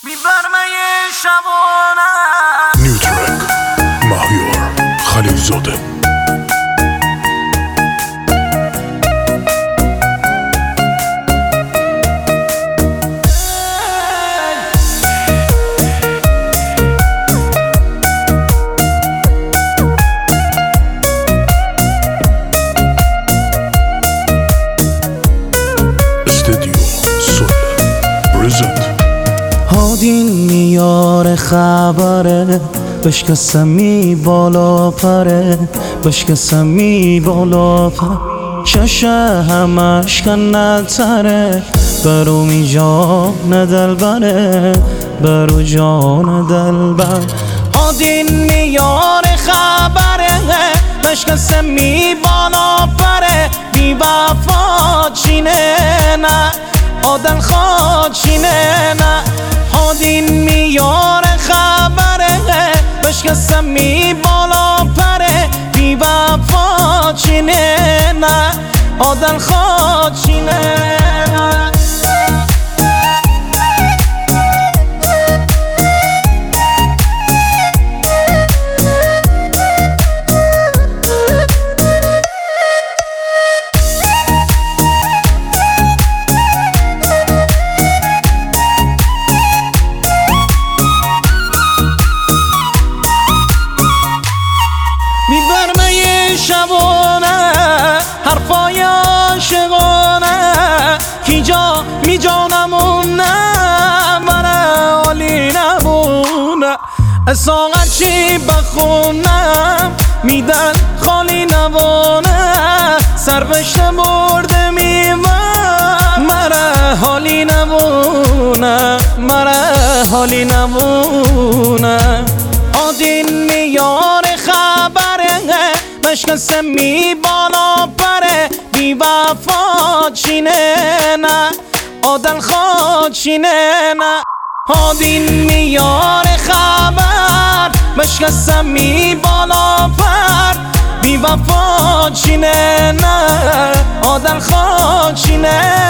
میبرمه شبانه نیوترک مهیار خلیل زاده. هادین میاره خبره، بشکستمی بالا پره، بشکستمی بالا پره، چشه همش کنتره، برو می جان دلبره، برو جان دلبر. هادین میاره خبره، بشکستمی بالا پره، بی وفا چینه نه آدم خواد چینه نه. هادین میاره خبره، بشکستمی بالا پره، بی وفا چینه نه آدم خواد چینه نه. میبرمه شبانه حرفای عاشقانه، کی جا می جانمونه برای حالی نمونه. ساغر چی بخونم میدن خالی نوانه، سربشته برده میوه مرا حالی نمونه، مرا حالی نمونه. هادین میاره خبره، بشکستمی بالا پره، بی وفا چینه نه آدم خواد چینه نه. هادین میاره خبر، بشکستمی بالا پر، بی وفا چینه نه آدم خواد چینه